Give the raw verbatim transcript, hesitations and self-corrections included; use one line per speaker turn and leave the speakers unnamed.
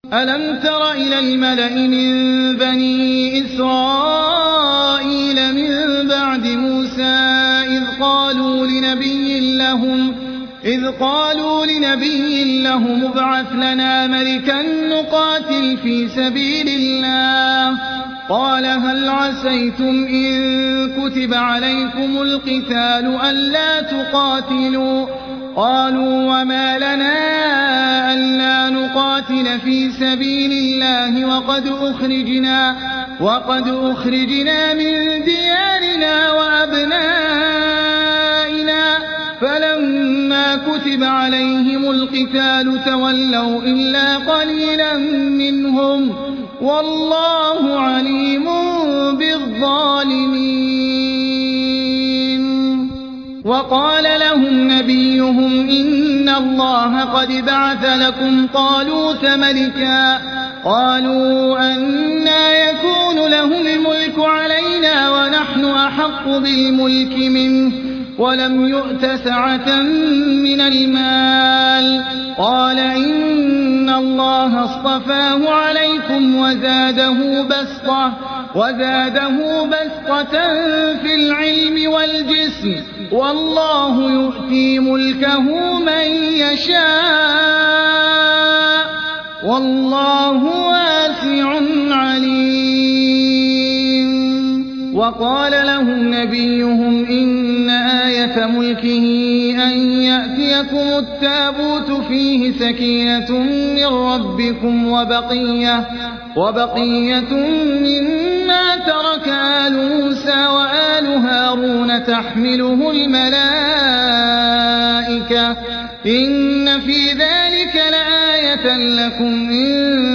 ألم تر إلى الملأ من بني إسرائيل من بعد موسى إذ قالوا لنبي لهم إذ قالوا لنبي لهم ابعث لنا ملكا نقاتل في سبيل الله قال هل عسيتم إن كتب عليكم القتال ألا تقاتلوا قالوا وما لنا ألا نقاتل في سبيل الله وقد أخرجنا, وقد أخرجنا من ديارنا وأبنائنا فلما كتب عليهم القتال تولوا إلا قليلا منهم والله عليم بالظالمين. وقال لهم نبيهم إن الله قد بعث لكم طالوت ملكا قالوا أنى يكون له الملك علينا ونحن أحق بالملك منه ولم يؤت سعة من المال قال إن الله اصطفاه عليكم وزاده بسطة, وزاده بسطة في العلم والجسم والله يؤتي ملكه من يشاء والله واسع عليم. وقال لهم نبيهم إن آية ملكه أن يأتيكم التابوت فيه سكينة من ربكم وبقية, وبقية مما ترك آل موسى وآل هارون تحمله الملائكة إن في ذلك لآية لكم إن